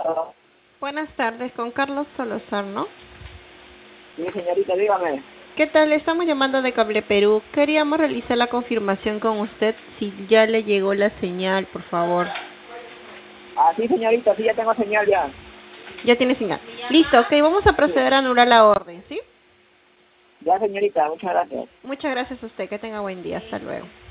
Buenas tardes, con Carlos Salazar, ¿no? Sí, señorita, dígame. ¿Qué tal? Estamos llamando de Cable Perú. Queríamos realizar la confirmación con usted si ya le llegó la señal, por favor. Ah, sí, señorita, sí, ya tengo señal ya. Ya tiene señal. Listo, ok, vamos a Sí. proceder a anular la orden, ¿sí? Ya, señorita, muchas gracias. Muchas gracias a usted, que tenga buen día. Hasta luego.